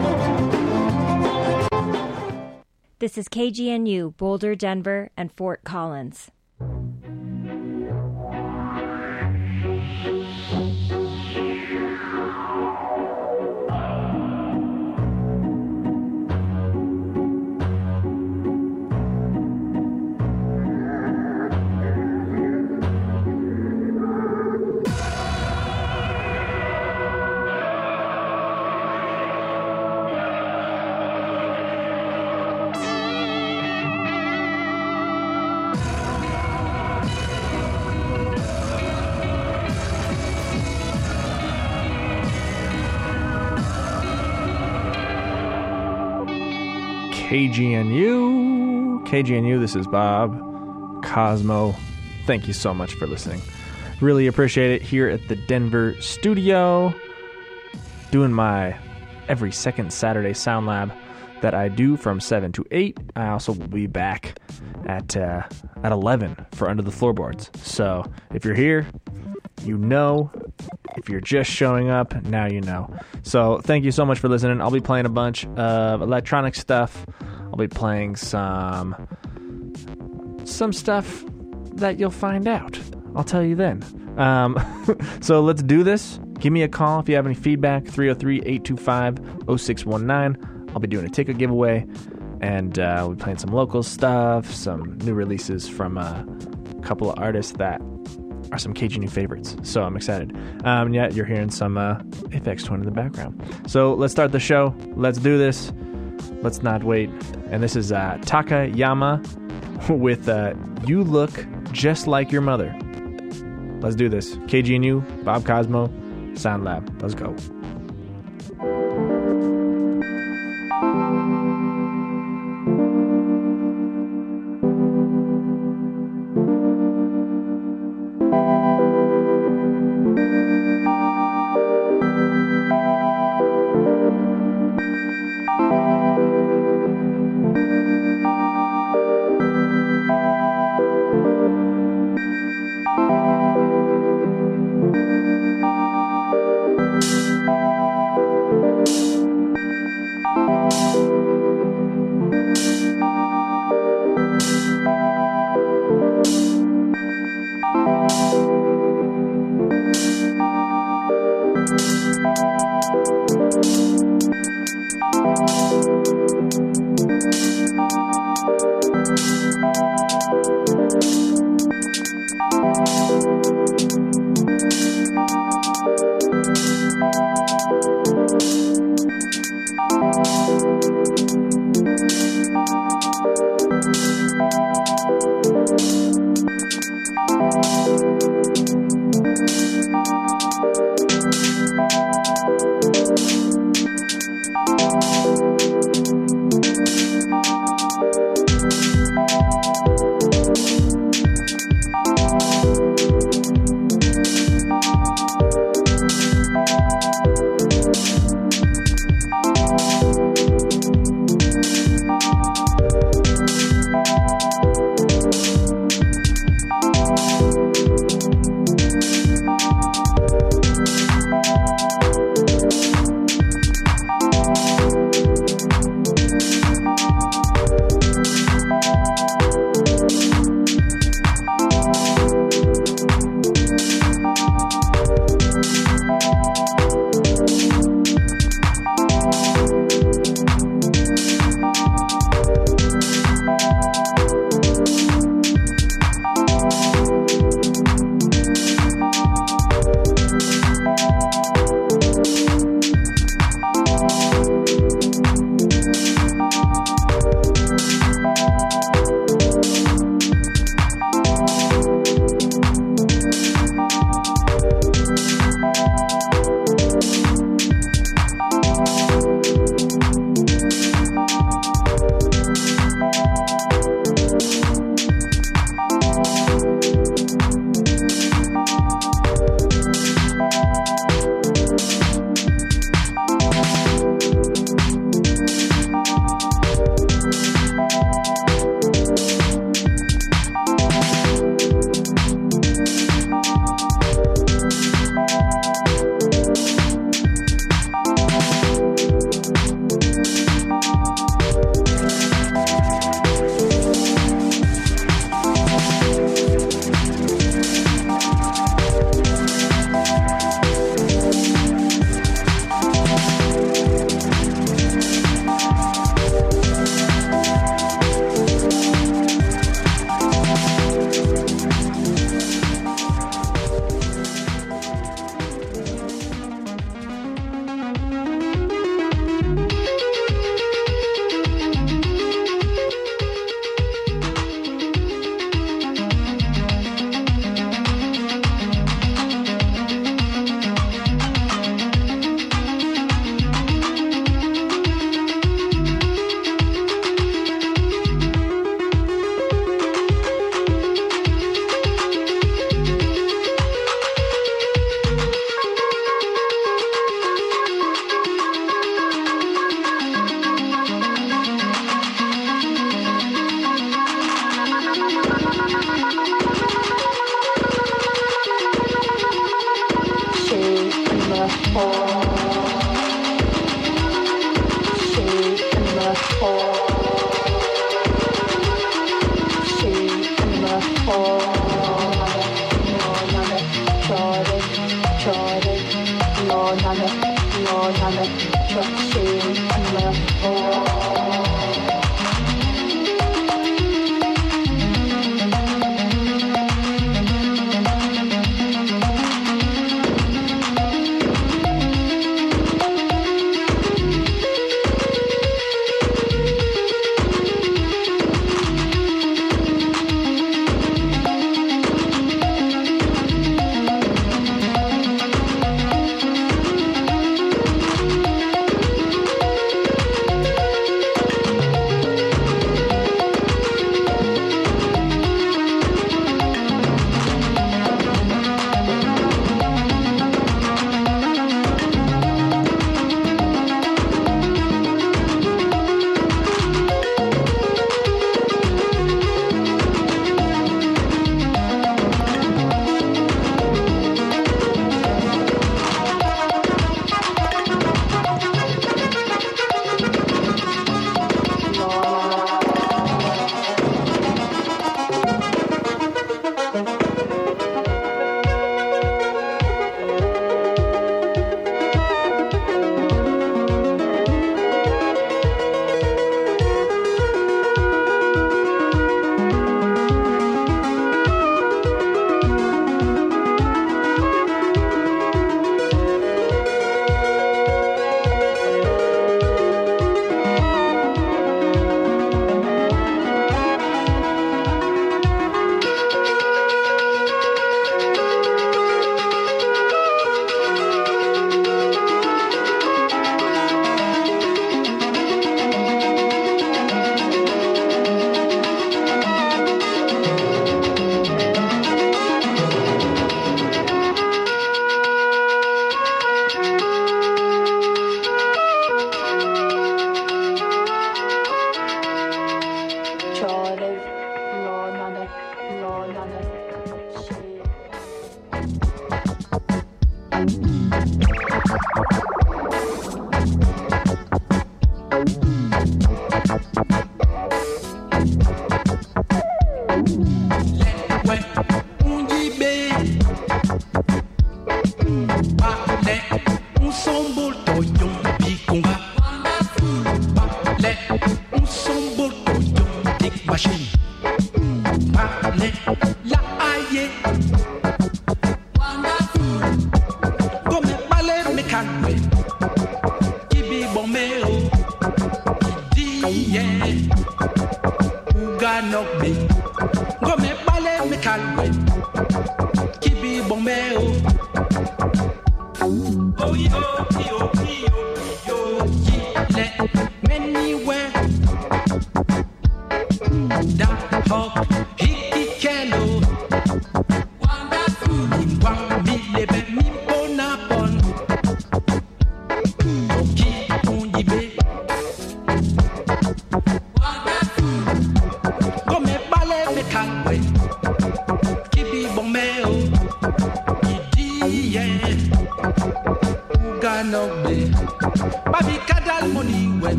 This is KGNU, Boulder, Denver, and Fort Collins. KGNU, this is Bob Cosmo. Thank you so much for listening. Really appreciate it here at the Denver studio. Doing my every second Saturday Sound Lab that I do from 7 to 8. I also will be back at 11 for Under the Floorboards. So if you're here, you know. If you're just showing up, now you know. So thank you so much for listening. I'll be playing a bunch of electronic stuff. I'll be playing some stuff that you'll find out. I'll tell you then. So let's do this. Give me a call if you have any feedback, 303-825-0619. I'll be doing a ticket giveaway, and we'll be playing some local stuff, some new releases from a couple of artists that are some KGNU favorites. So I'm excited. Yeah, you're hearing some Aphex Twin in the background. So let's start the show. Let's do this. Let's not wait. And this is Takayama with You Look Just Like Your Mother. Let's do this. KGNU, Bob Cosmo, Sound Lab. Let's go.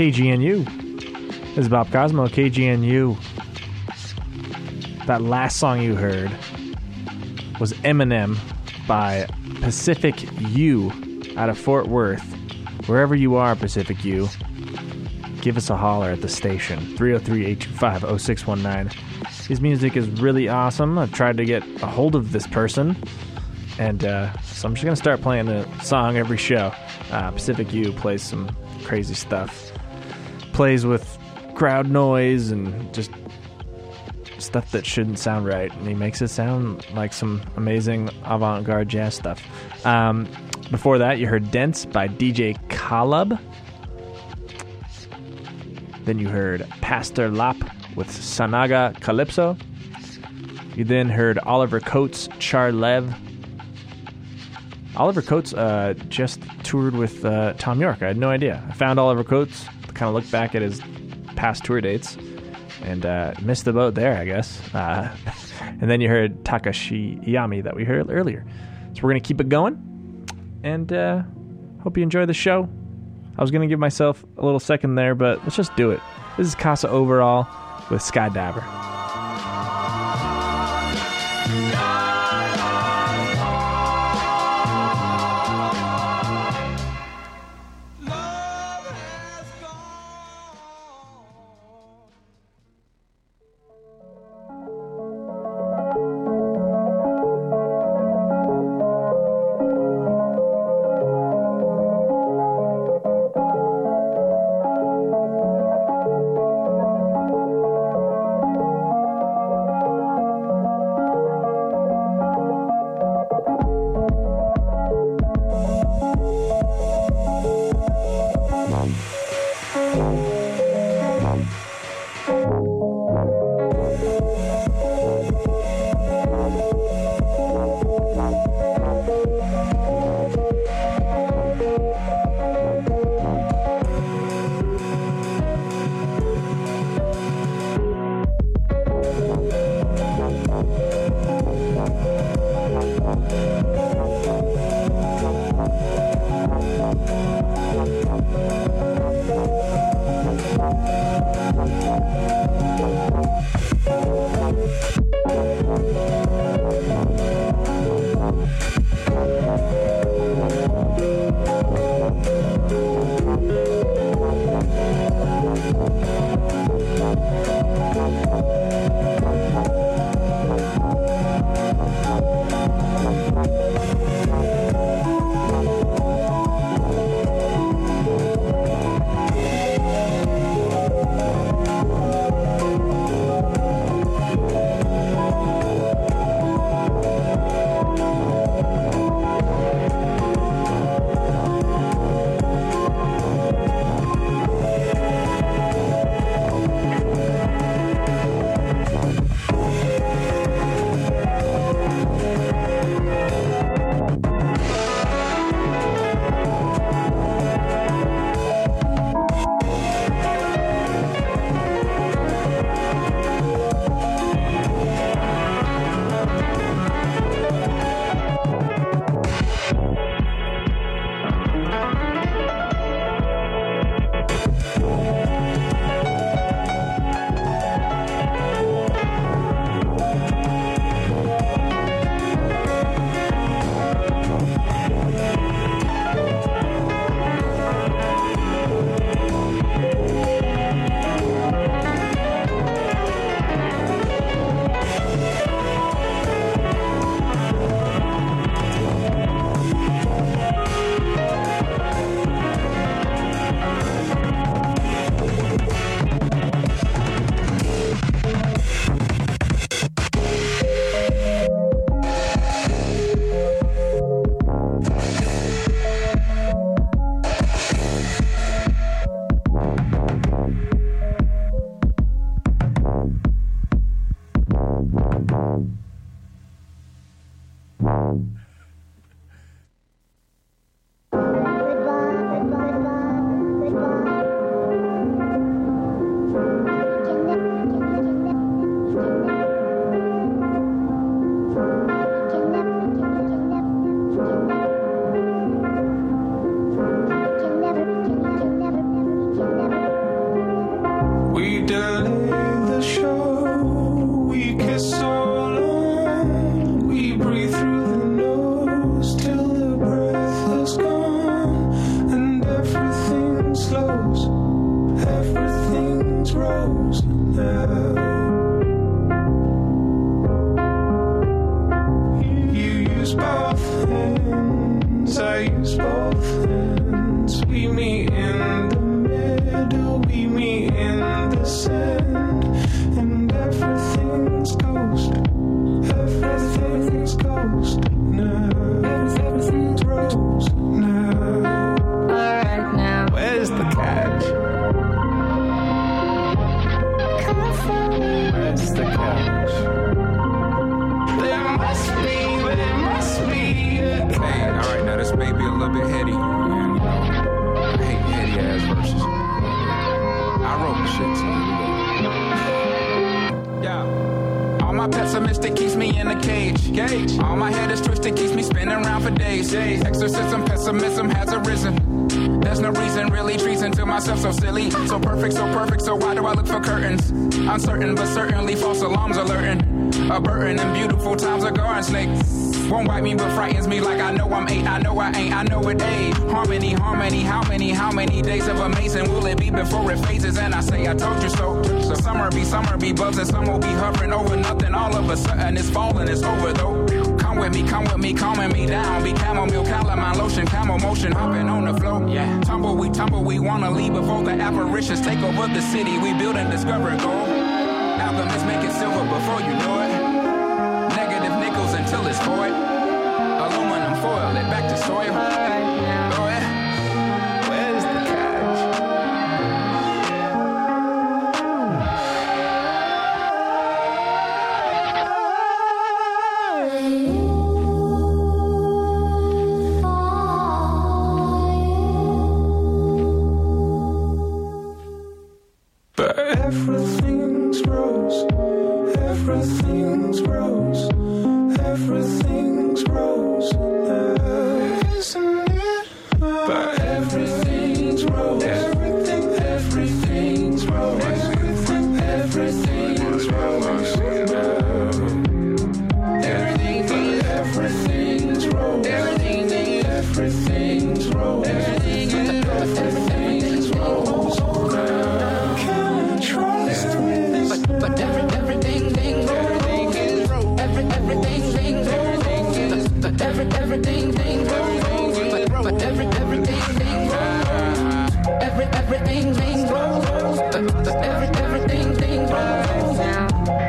KGNU. This is Bob Cosmo, KGNU. That last song you heard was Eminem by Pacific U out of Fort Worth. Wherever you are, Pacific U, give us a holler at the station, 303-825-0619. His music is really awesome. I've tried to get a hold of this person, and so I'm just going to start playing a song every show. Pacific U plays some crazy stuff. Plays with crowd noise and just stuff that shouldn't sound right, and he makes it sound like some amazing avant-garde jazz stuff. Before that, you heard Dense by DJ Khalab. Then you heard Pastor Lap with Sanaga Calypso. You then heard Oliver Coates, Charlev. Oliver Coates just toured with Tom York. I had no idea. I found Oliver Coates, kind of looked back at his past tour dates, and missed the boat there, I guess. And then you heard Takashi Yami that we heard earlier. So we're going to keep it going, and hope you enjoy the show. I was going to give myself a little second there, but let's just do it. This is Casa Overall with Skydiver. Pessimistic keeps me in a cage. All my head is twisted, keeps me spinning around for days. Exorcism, pessimism has arisen. There's no reason, really treason to myself, so silly. So perfect, so why do I look for curtains? Uncertain, but certainly false alarms alerting. A burden and beautiful times, a garden snake. Won't bite me, but frightens me like I know I'm 8. I know I ain't, I know it ain't. Harmony, how many days of amazing will it be before it phases? And I say I told you so. So summer be buzzing, some will be hovering over nothing. All of a sudden it's falling, it's over though. Come with me, calming me down. Be chamomile, calamine lotion, camel motion, hopping on the floor. Yeah, tumble, we wanna leave before the apparitions take over the city. We build and discover gold. Alchemists make it silver before you know it. Negative nickels until it's void. Aluminum foil it back to soil. Go ahead. Where's the catch? But everything's rose, everything's rose, everything's rose now, isn't it? But everything's rose, everything's rose, everything's rose now. Everything's rose, everything's rose, everything's rose now. Can I trust this? But everything is rose. Everything but everything rose. But everything rose. Everything rose. But everything rose now.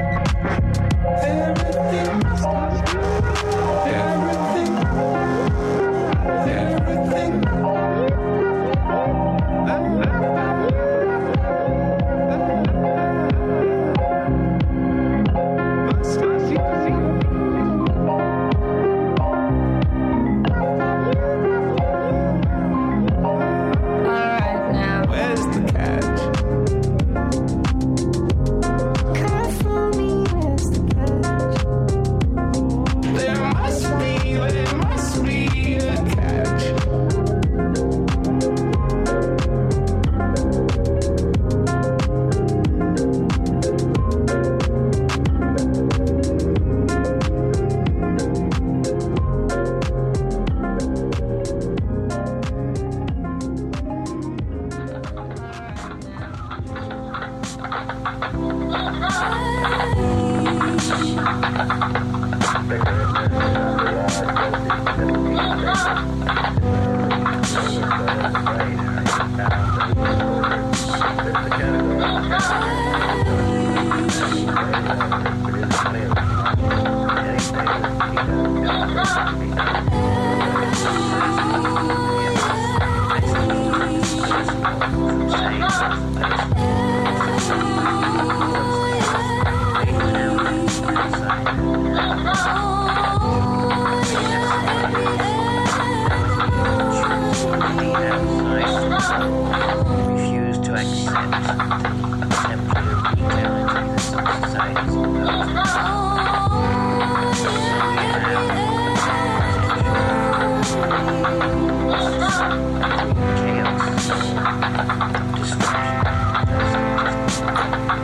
Refuse to accept temporary equality in society's chaos, destruction,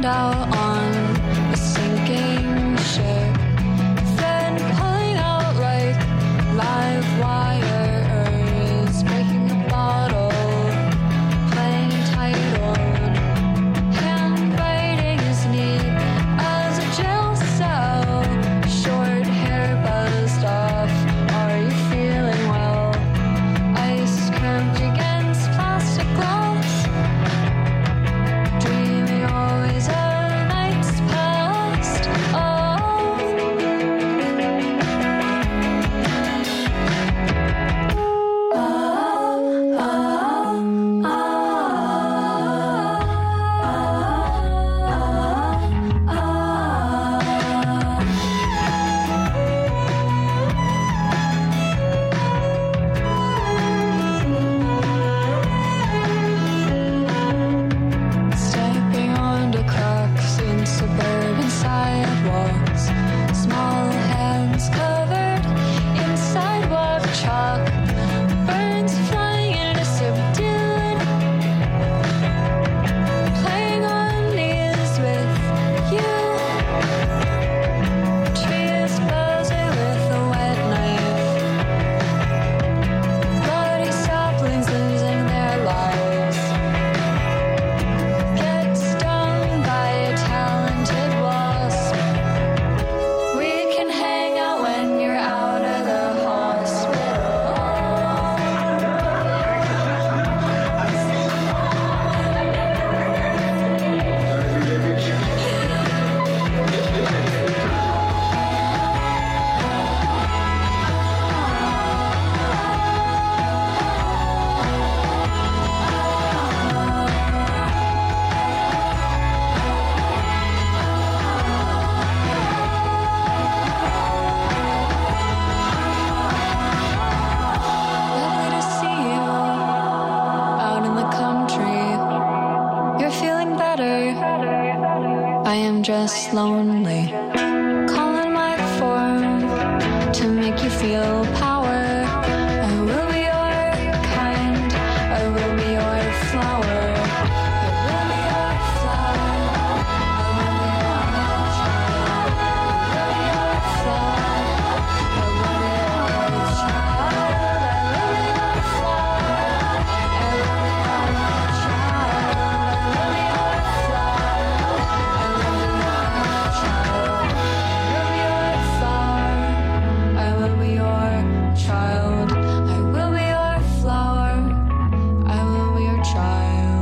find out on a sinking ship. Then pulling out right live wires, breaking a bottle, playing title. Handwriting is neat as a jail cell. Short hair buzzed off. Are you feeling well? Ice cramped against plastic glass. Dreaming always of nights past. Stepping onto cracks in suburban sidewalks. Small hands covered in sidewalk chalk. Birds flying in a subdued. Playing on knees with you. Trees buzzing with a wet knife. Bloody saplings losing their lives. Get stung by a talented wasp. We can hang out when you're out of the hospital. Lovely to see you out in the country. You're feeling better. I am just lonely. Calling my form to make you feel power. I will be your kind. I will be your flower. I will be your flower. I will be your child. I will be your flower. I will be your child. I will be your flower. I will be your child. I will be your flower. I will be your child. I will be your flower. I will be your child. I will be your flower. I will be your child.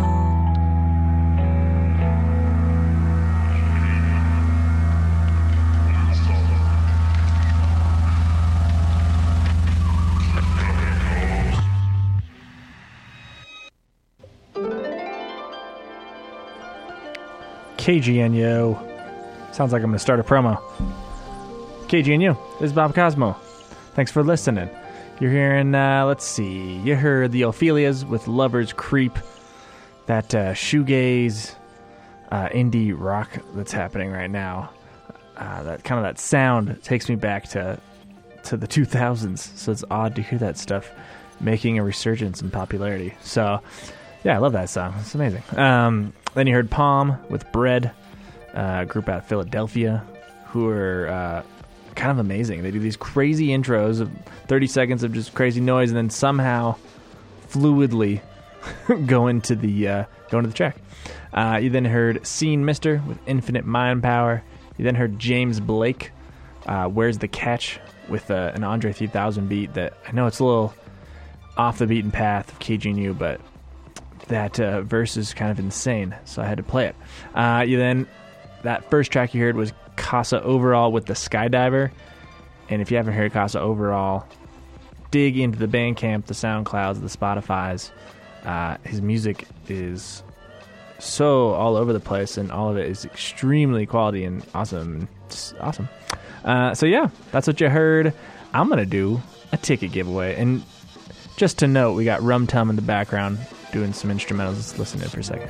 KGNU. Sounds like I'm going to start a promo. KGNU. This is Bob Cosmo. Thanks for listening. You're hearing, let's see. You heard the Ophelias with Lover's Creep. That shoegaze indie rock that's happening right now. That kind of that sound takes me back to the 2000s. So it's odd to hear that stuff making a resurgence in popularity. So, yeah, I love that song. It's amazing. Then you heard Palm with Bread, a group out of Philadelphia, who are kind of amazing. They do these crazy intros of 30 seconds of just crazy noise, and then somehow fluidly go into the track. You then heard Scene Mister with Infinite Mind Power. You then heard James Blake, Where's the Catch, with an Andre 3000 beat that I know it's a little off the beaten path of KGNU, but that verse is kind of insane, so I had to play it. That first track you heard was Casa Overall with the Skydiver, and if you haven't heard Casa Overall, dig into the Bandcamp, the SoundClouds, the Spotifys. His music is so all over the place, and all of it is extremely quality and awesome. It's awesome. So yeah, that's what you heard. I'm gonna do a ticket giveaway, and just to note, we got Rum Tum in the background doing some instrumentals. Let's listen to it for a second.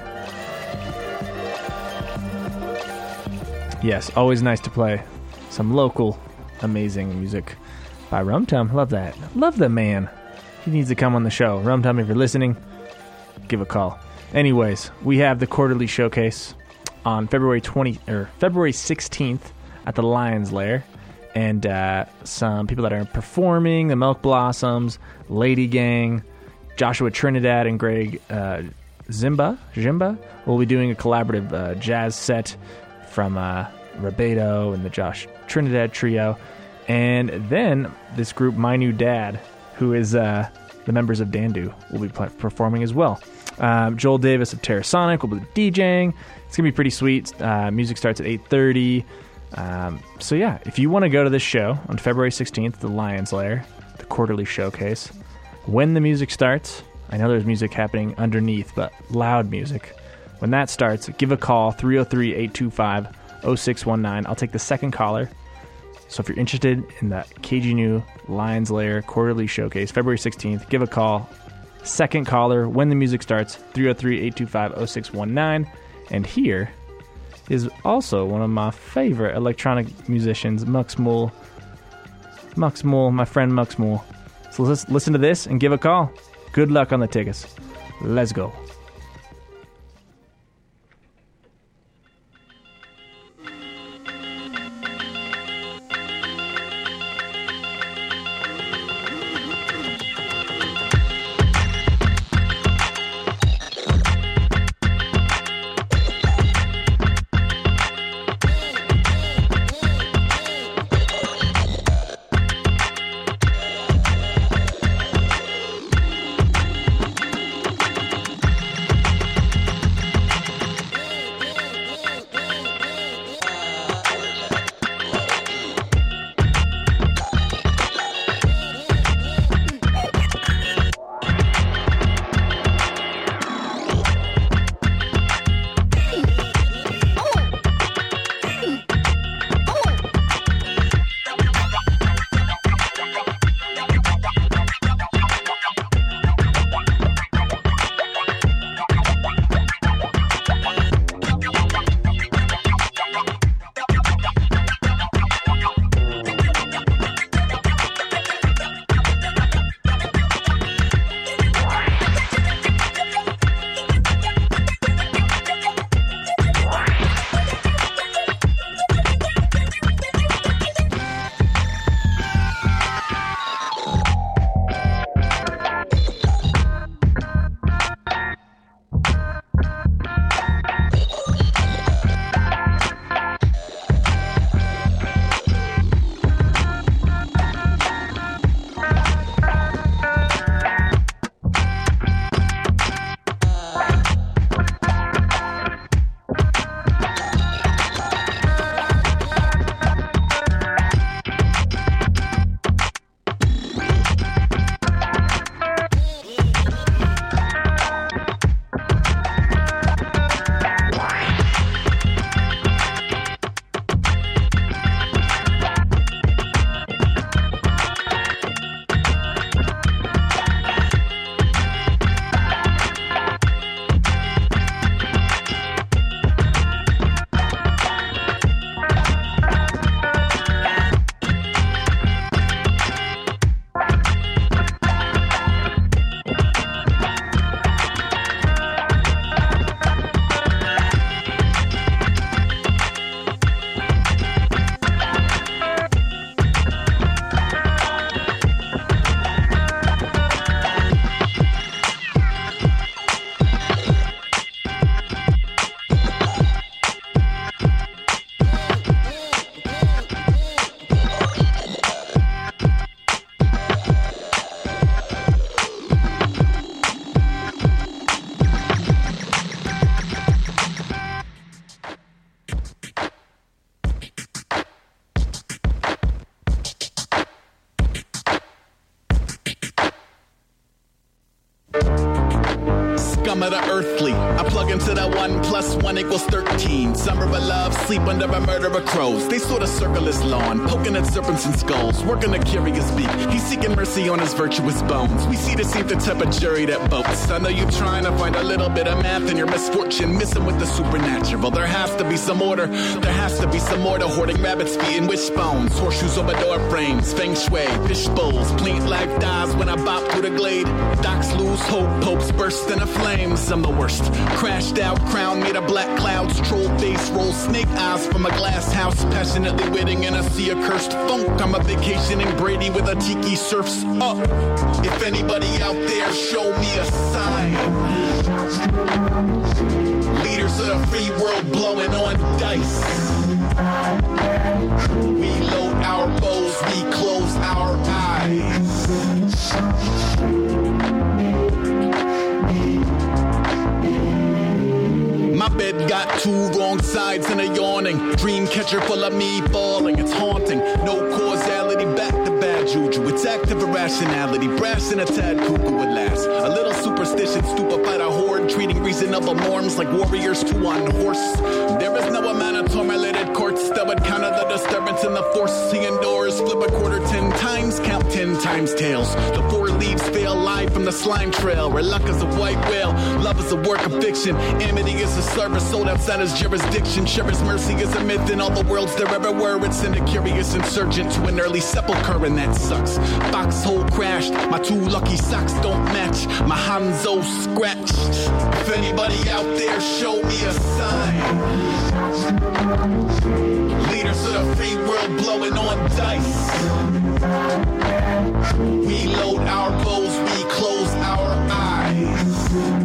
Yes, always nice to play some local amazing music by Rum Tum. Love that. Love the man. He needs to come on the show. Rum Tum, if you're listening, give a call. Anyways, we have the quarterly showcase. on February 16th at the Lion's Lair. And some people that are performing, the Milk Blossoms, Lady Gang, Joshua Trinidad, and Greg Zimba will be doing a collaborative jazz set from Rabedo and the Josh Trinidad Trio. And then this group, My New Dad, who is the members of Dandu, will be performing as well. Joel Davis of Terrasonic will be DJing. It's going to be pretty sweet. Music starts at 8:30. So yeah, if you want to go to this show on February 16th, the Lion's Lair, the quarterly showcase, when the music starts, I know there's music happening underneath, but loud music. When that starts, give a call, 303-825-0619. I'll take the second caller. So if you're interested in the KGNU Lion's Lair quarterly showcase, February 16th, give a call. Second caller, when the music starts, 303-825-0619. And here is also one of my favorite electronic musicians, Muxmool. Muxmool, my friend Muxmool. So let's listen to this and give a call. Good luck on the tickets. Let's go. Scum of the earthly. I plug into that 1 + 1 = 13. Summer of love, sleep under a murder of crows. They sort of circle his lawn, poking at serpents and skulls, working a curious beak. He's seeking mercy on his virtuous bones. We see the same the type of jury that boats. I know you're trying to find a little bit of math in your misfortune, missing with the supernatural. There has to be some order. There has to be some order. Hoarding rabbits, feeding wishbones, horseshoes over door frames, feng shui, fish bowls. Plant life dies when I bop through the glade. Docs lose hope, popes burst in a flame. times I'm the worst. Crashed out, crown made of black clouds, troll face, roll snake eyes from a glass house. Passionately waiting in a sea of cursed funk. I'm a vacationing Brady with a tiki surfs up. If anybody out there, show me a sign. Leaders of the free world blowing on dice. We load our bows, we close our eyes. My bed got two wrong sides and a yawning dream catcher full of me falling. It's haunting. No causality, back to bad juju. It's active irrationality, brass and a tad cuckoo at last. A little superstition, stupefied a horde, treating reasonable norms like warriors to one horse. There is no amount of tormented courts that would counter the disturbance in the force. He endures, flip a quarter 10 times, count 10 times tails. The four leaves fail live from the slime trail, where luck is a white whale, love is a work of fiction, amity is a service sold outside his jurisdiction. Sure as mercy is a myth in all the worlds there ever were. It's in a curious insurgent to an early sepulcher, and that sucks. Foxhole crashed, my two lucky socks don't match, my Hanzo scratched. If anybody out there, show me a sign. Leaders of the free world blowing on dice. We load our bows, we close our eyes.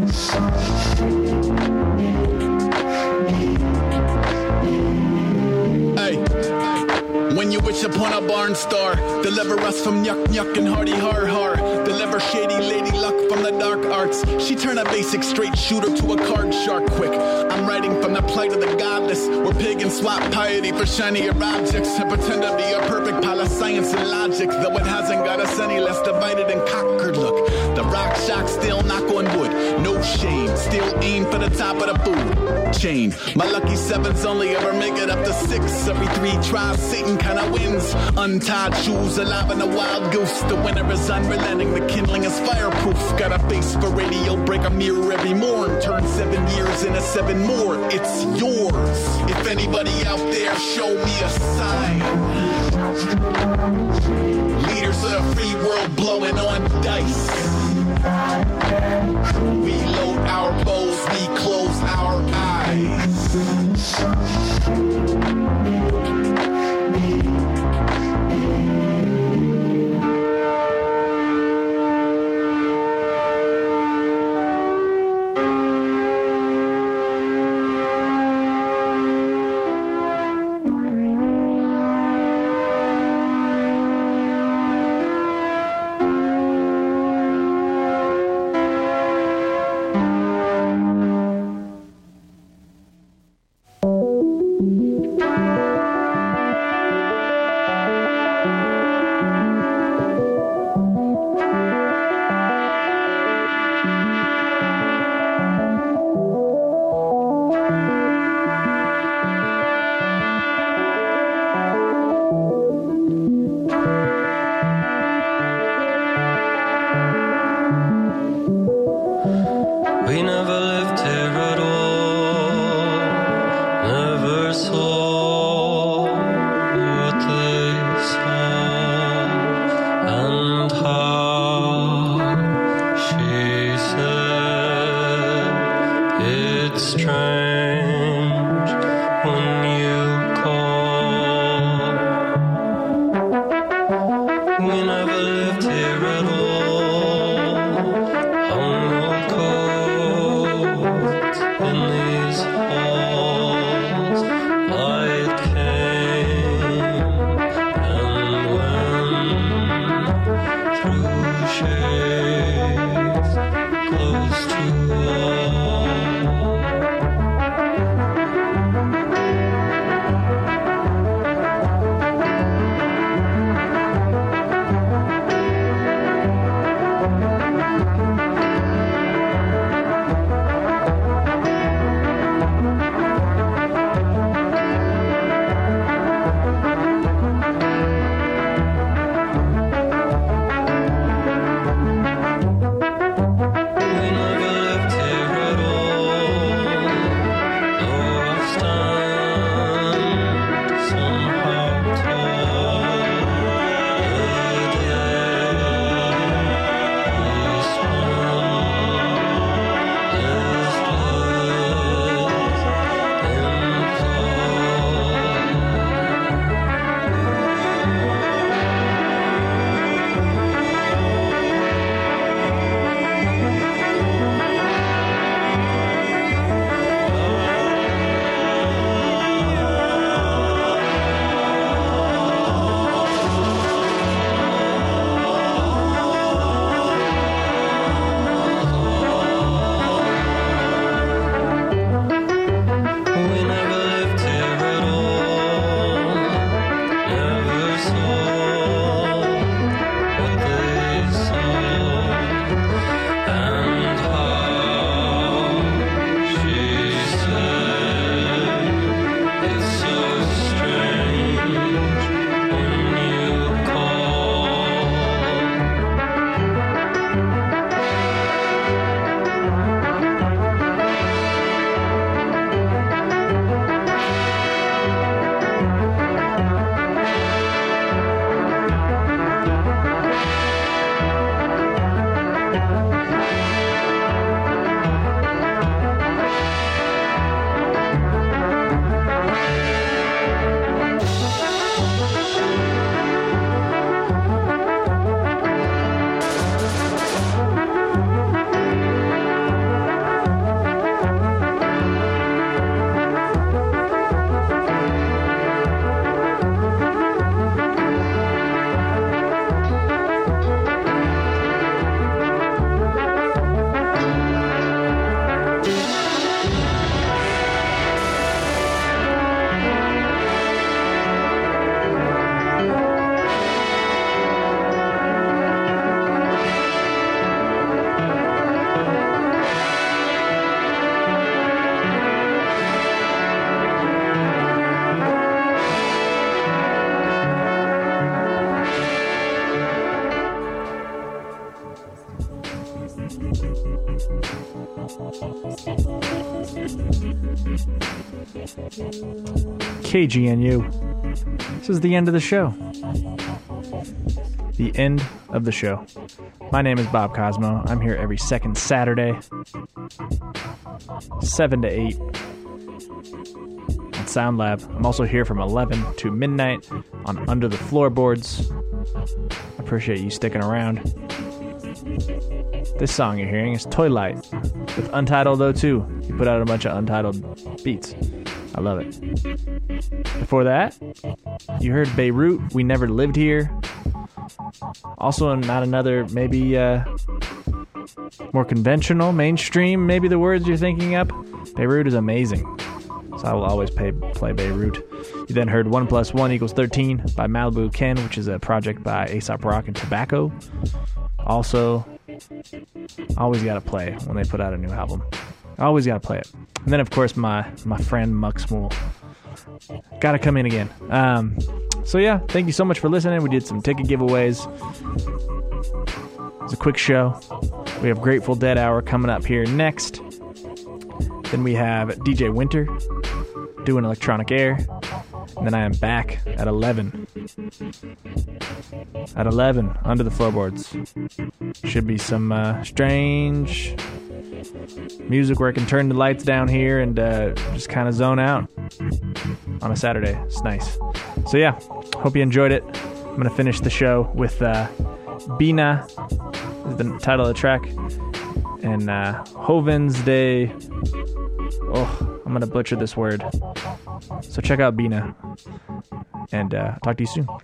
Hey, when you wish upon a barn star, deliver us from yuck yuck and hardy har har. Deliver shady lady luck from the dark arts. She turn a basic straight shooter to a card shark quick. I'm writing from the plight of the godless, where pagans swap piety for shinier objects and pretend to be a perfect pile of science and logic, though it hasn't got us any less divided and conquered. Look, the rock shock still knock on wood, no shame, still aim for the top of the food chain. My lucky sevens only ever make it up to 6. Every 3 tries, Satan kinda wins. Untied shoes, alive in a wild goose. The winner is unrelenting, the kindling is fireproof. Got a face for radio, break a mirror every morn. Turn 7 years into 7 more, it's yours. If anybody out there, show me a sign. Leaders of the free world blowing on dice. We load our bows, we close our eyes. KGNU. This is the end of the show. The end of the show. My name is Bob Cosmo. I'm here every second Saturday, 7 to 8 at Sound Lab. I'm also here from 11 to midnight on Under the Floorboards. I appreciate you sticking around. This song you're hearing is Toy Light with Untitled O2. He put out a bunch of Untitled beats. I love it. Before that, you heard Beirut, We Never Lived Here. Also, not another, maybe more conventional, mainstream, maybe the words you're thinking up. Beirut is amazing. So I will always play Beirut. You then heard 1 + 1 = 13 by Malibu Ken, which is a project by Aesop Rock and Tobacco. Also, always gotta play when they put out a new album. Always gotta play it. And then, of course, my friend Muxmool. Gotta come in again. So yeah, thank you so much for listening. We did some ticket giveaways. It was a quick show. We have Grateful Dead Hour coming up here next. Then we have DJ Winter doing Electronic Air. And then I am back at 11. At 11, Under the Floorboards. Should be some strange music where I can turn the lights down here and just kind of zone out on a Saturday. It's nice. So yeah, hope you enjoyed it. I'm going to finish the show with Bina is the title of the track. And Hovens de... Oh, I'm going to butcher this word. So check out Bina. And talk to you soon.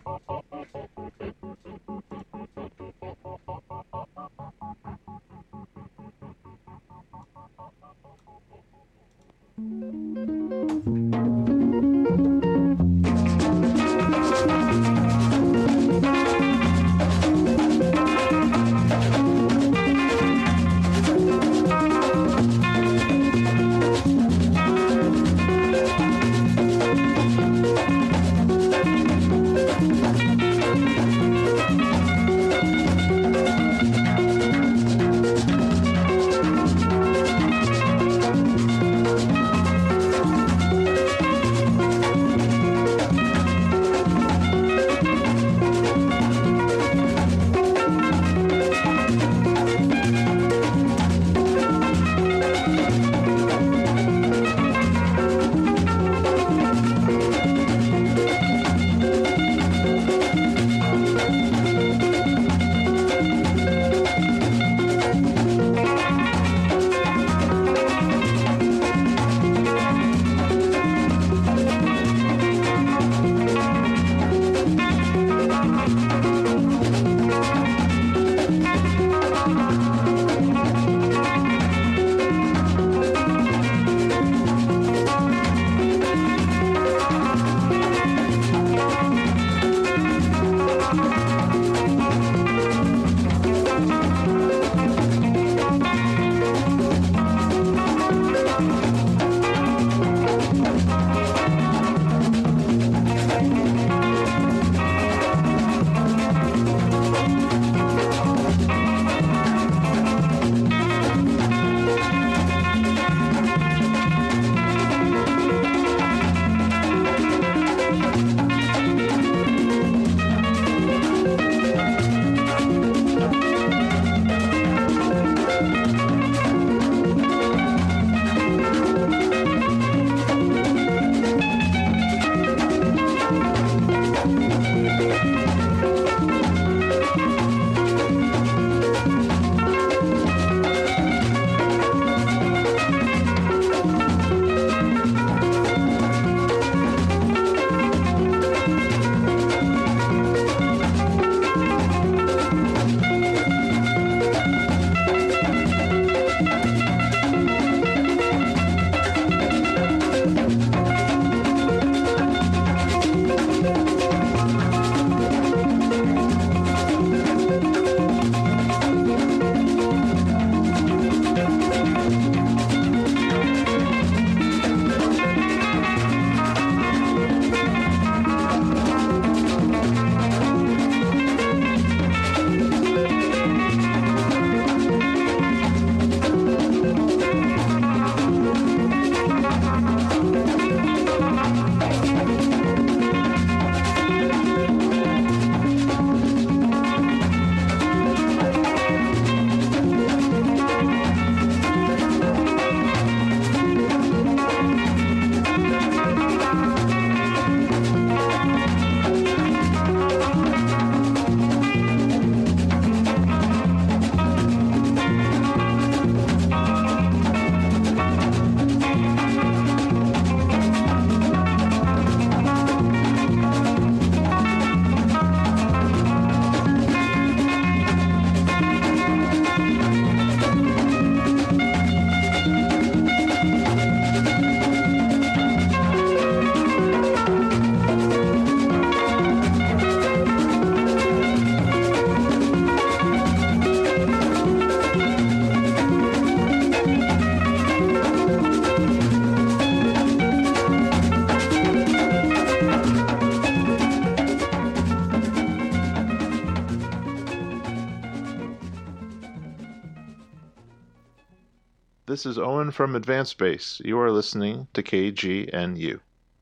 This is Owen from Advanced Space. You are listening to KGNU.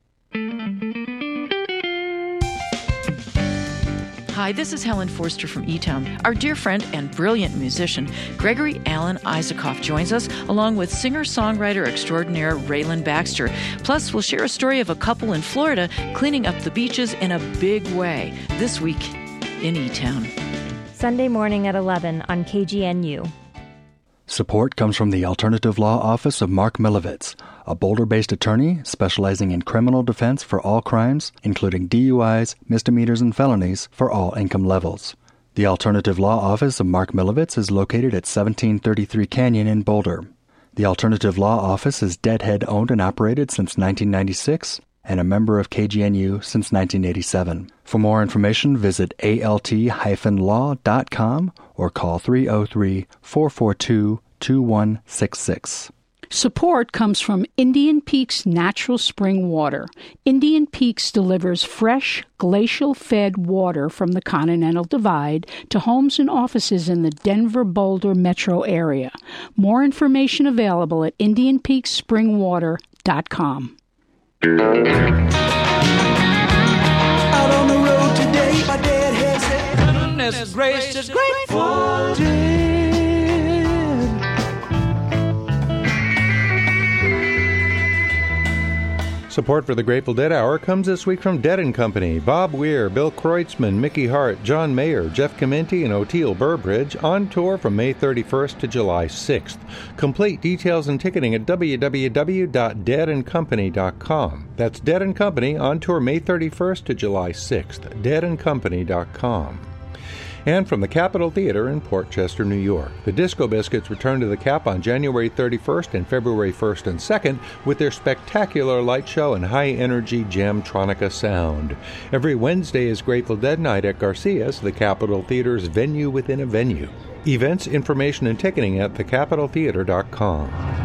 Hi, this is Helen Forster from E-Town. Our dear friend and brilliant musician, Gregory Alan Isaacoff, joins us, along with singer-songwriter extraordinaire Raylan Baxter. Plus, we'll share a story of a couple in Florida cleaning up the beaches in a big way this week in E-Town. Sunday morning at 11 on KGNU. Support comes from the Alternative Law Office of Mark Milovitz, a Boulder-based attorney specializing in criminal defense for all crimes, including DUIs, misdemeanors, and felonies for all income levels. The Alternative Law Office of Mark Milovitz is located at 1733 Canyon in Boulder. The Alternative Law Office is Deadhead-owned and operated since 1996 and a member of KGNU since 1987. For more information, visit alt-law.com or call 303-442-2166. Support comes from Indian Peaks Natural Spring Water. Indian Peaks delivers fresh, glacial-fed water from the Continental Divide to homes and offices in the Denver-Boulder metro area. More information available at IndianPeaksSpringWater.com. Out on the road today, my dad has said, goodness gracious, grateful dead. Support for the Grateful Dead Hour comes this week from Dead & Company. Bob Weir, Bill Kreutzmann, Mickey Hart, John Mayer, Jeff Cementi, and Oteil Burbridge on tour from May 31st to July 6th. Complete details and ticketing at www.deadandcompany.com. That's Dead & Company on tour May 31st to July 6th. deadandcompany.com. And from the Capitol Theater in Port Chester, New York. The Disco Biscuits return to the Cap on January 31st and February 1st and 2nd with their spectacular light show and high-energy Jamtronica sound. Every Wednesday is Grateful Dead Night at Garcia's, the Capitol Theater's venue within a venue. Events, information, and ticketing at thecapitoltheater.com.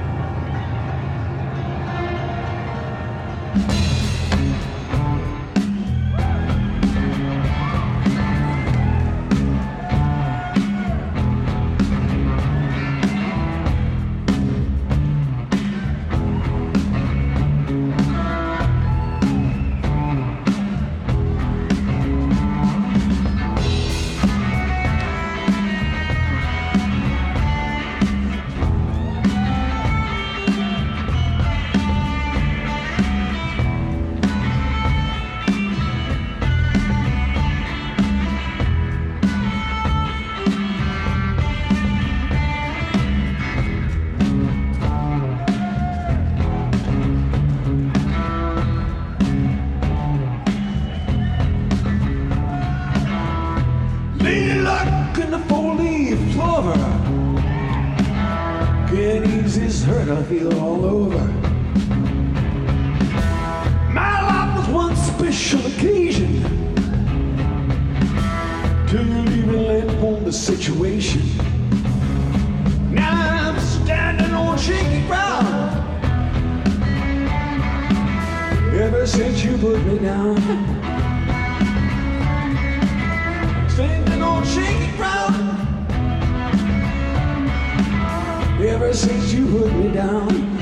Ever since you put me down.